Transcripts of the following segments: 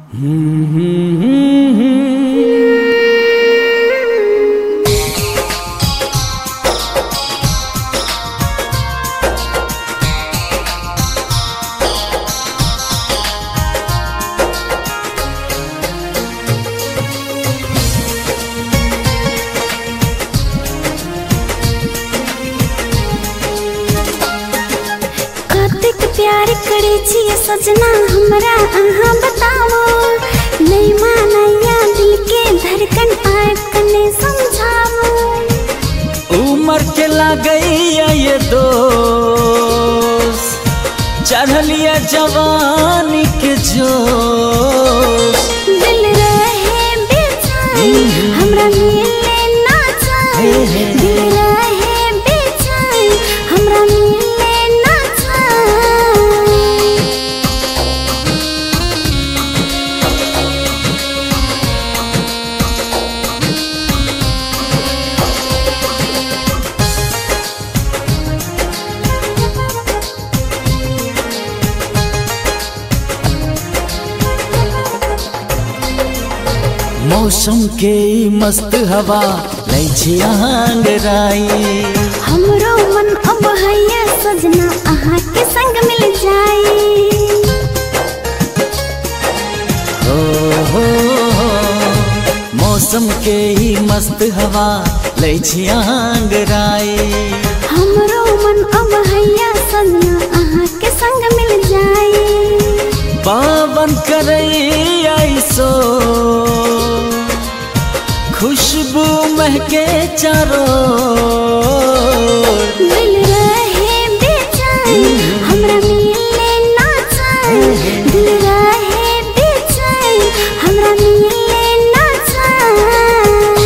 प्यार करे छिए सजना हमरा अहाँ बताओ नहीं मानैया दिल के धड़कन आए कने समझाओ उमर के लागैया ये दोस्त चढ़लिया जवानी के जोश दिल रहे बेचैन हमरा मिले ना चाहे दिल रहे बेचैन हमरा मिले ना मौसम के मस्त हवा लै छी आंगराई हमरो मन अब हैया सजना अहाँ के संग मिल जाई हो मौसम के मस्त हवा लै छी आंगराई हमरो मन अब हैया सजना अहाँ के संग मिल जाई पावन करैया सो खुशबू महके चारों दिल रहे बेचैन हमरा मिले ना चाहे दिल रहे बेचैन हमरा मिले ना चाहे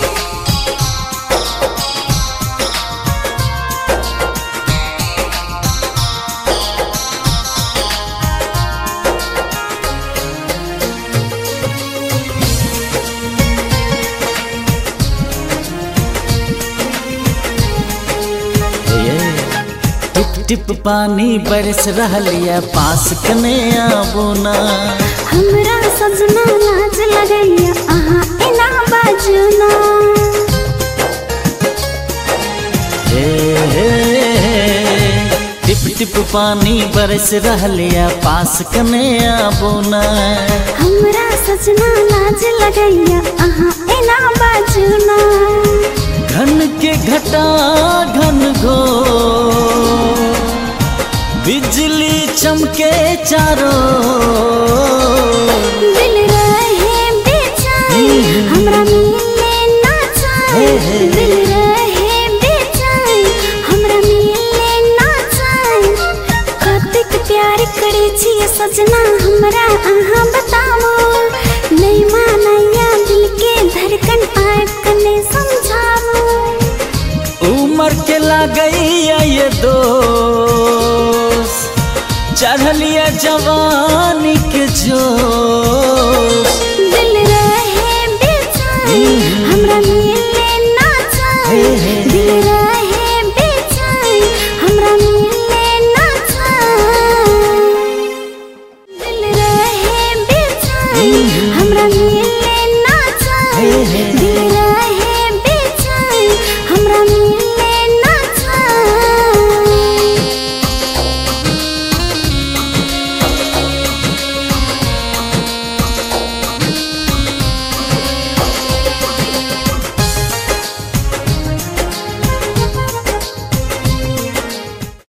टिप पानी बरस रहलिया पास कने आबो ना हमरा सजना लाज लगैया अहाँ एना बाजना टिप टिप पानी बरस रहलिया पास कने आबो ना हमरा सजना लाज लगैया अहाँ एना बाजना घन के घटा घन घो बिजली चमके चारों दिल रहे बेचैन हमरा मिले ना चाहे दिल रहे बेचैन हमरा मिले ना चाहे कतेक प्यार करे छिए सजना हमरा अहाँ बताओ नहीं मानैया दिल के धड़कन आए कने समझाओ उमर के लागैया ये दोस्त चढ़लिया जवानी के जोश